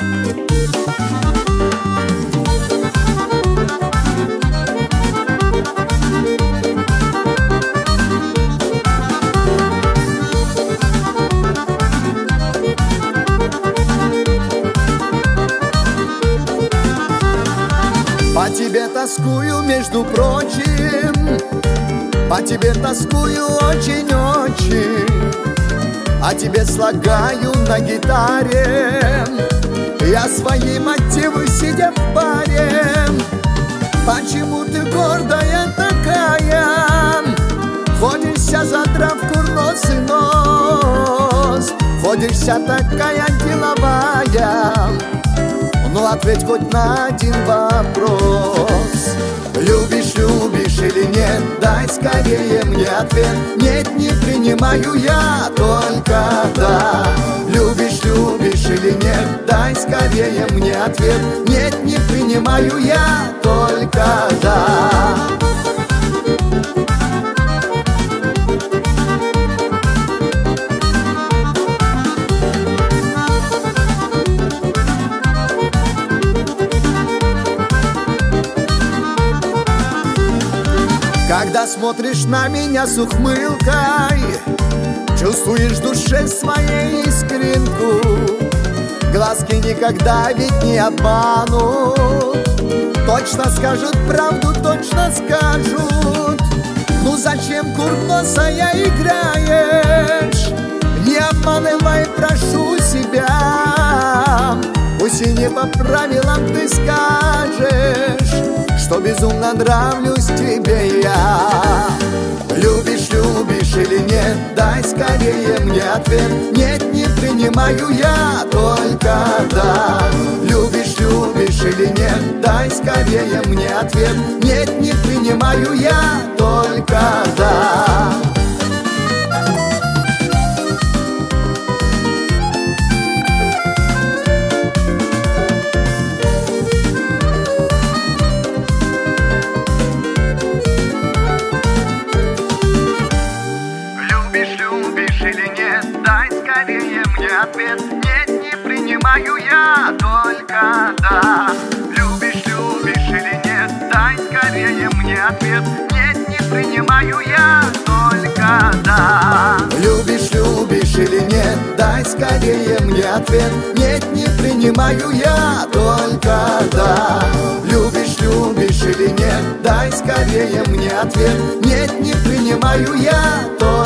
По тебе тоскую, между прочим, по тебе тоскую очень-очень. О тебе слагаю на гитаре я свои мотивы, сидя в баре. Почему ты гордая такая, ходишься, задрав курносый нос, ходишься такая деловая? Ну ответь хоть на один вопрос. Любишь, любишь или нет? Дай скорее мне ответ. Нет, не принимаю я, только да. Любишь, любишь или нет? Дай скорее мне ответ. Нет, не принимаю я, только да. Когда смотришь на меня с ухмылкой, чувствуешь в душе своей искринку. Глазки никогда ведь не обманут, точно скажут правду, точно скажут. Ну зачем, курносая, играешь? Не обманывай, прошу себя. Пусть и не по правилам ты скажешь, что безумно нравлюсь тебе я. Любишь, любишь или нет? Дай скорее мне ответ. Нет, не принимаю я, только да. Любишь, любишь или нет? Дай скорее мне ответ. Нет, не принимаю я, только да. Ответ нет, не принимаю я, только да. Любишь, любишь или нет? Дай скорее мне ответ. Нет, не принимаю я, только да. Любишь, любишь или нет? Дай скорее мне ответ. Нет, не принимаю я, только да. Любишь, любишь или нет? Дай скорее мне ответ. Нет, не принимаю я, только